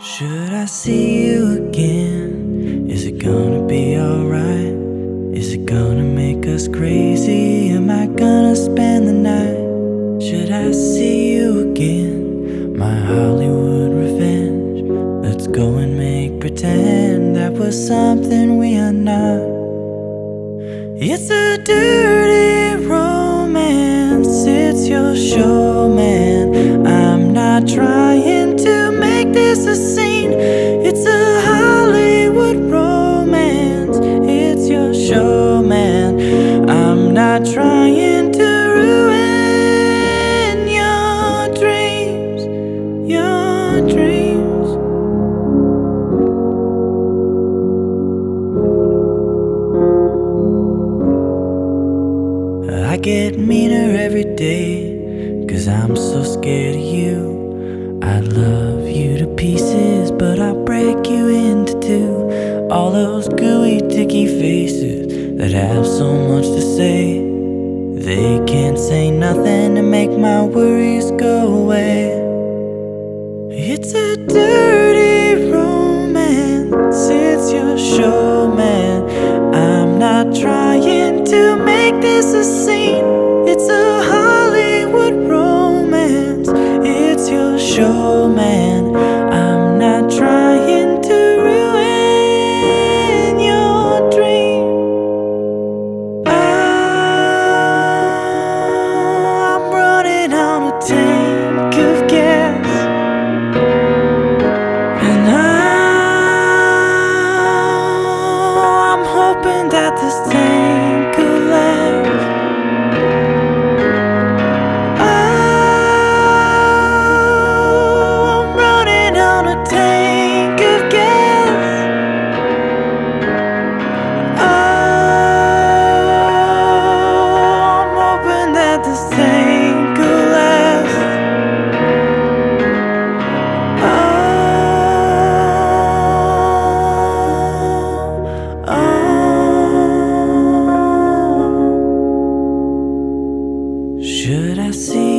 Should I see you again? Is it gonna be alright? Is it gonna make us crazy? Am I gonna spend the night? Should I see you again? My Hollywood revenge. Let's go and make pretend that we're something we are not. It's a dirty romance, it's your show, man. I'm not trying to make this a scene. It's a Hollywood romance, it's your show, man. I'm not trying to ruin your dreams, your dreams. I get meaner every day, 'cause I'm so scared of you. I love you to pieces, but I break you into two. All those gooey, ticky faces that have so much to say, they can't say nothing to make my worries go away. It's a dirty romance, it's your show, man. I'm not trying to make this a scene. It's a Hollywood romance, it's your show, man. I'm not trying to ruin your dream. I'm running on a tank of gas, and I'm hoping that this tank could last. I'm running on a tank of gas. I'm hoping that this tank could last. Should I see